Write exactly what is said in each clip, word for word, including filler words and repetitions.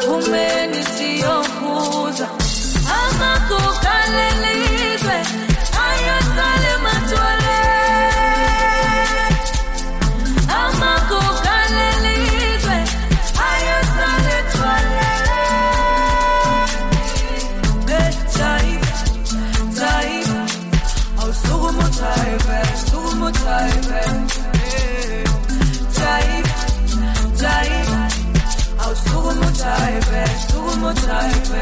asiphumeni siyokhuza amakukalelizwe ayosale matwale amakukalelizwe ayosale twale Jai Jai au sugumu taibe sugumu taibe Jai Jai au sugumu taibe sugumu taibe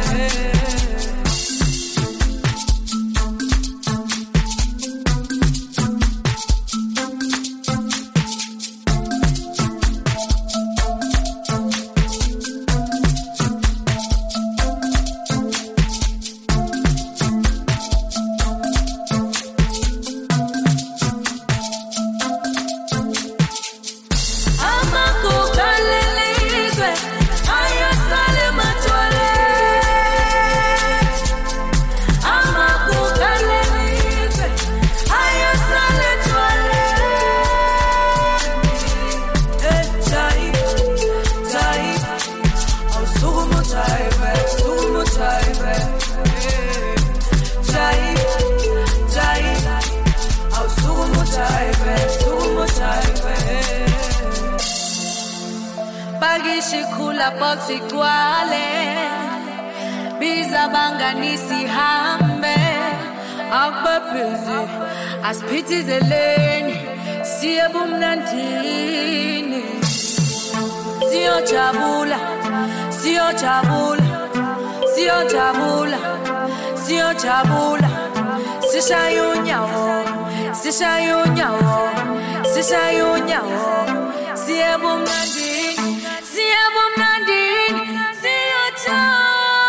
Bakishikula boxi kwale biza banganisi hambe akubephizi asiphithizeleni siyebumnandini siyojabula siyojabula siyojabula siyojabula sishayunyawo sishayunyawo sishayunyawo siyebumnandini siyebumnandini siyojabula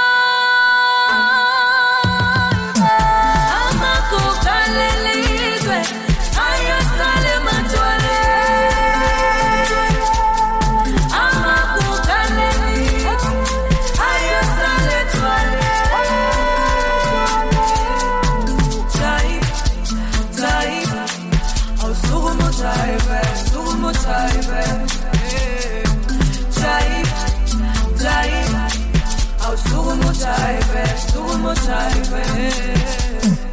amakukalelizwe ayosale matwale amakukalelizwe ayosale twale Jai Jai au sugumu taibe sugumu taibe Jai Jai au sugumu taibe sugumu taibe